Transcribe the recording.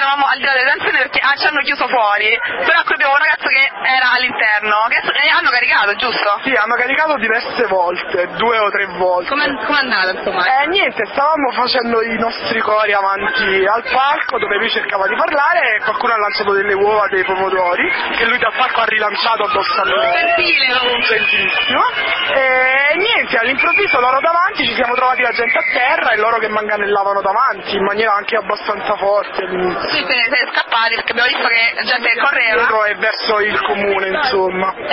eravamo al di là delle tensioni perché ci hanno chiuso fuori, però qui abbiamo un ragazzo che era all'interno, che hanno caricato, giusto? Sì, hanno caricato diverse volte, 2 o 3 volte. Com'è andata insomma? Niente, stavamo facendo i nostri cori avanti al palco dove lui cercava di parlare e qualcuno ha lanciato delle uova, dei pomodori, che lui dal palco ha rilanciato addosso a noi. Gentile comunque. Gentilissimo. E niente, all'improvviso loro davanti ci siamo trovati la gente a terra e loro che manganellavano davanti in maniera anche abbastanza forte all'inizio. Sì, siete scappati perché abbiamo visto che la gente correva. Dietro e verso il comune, insomma.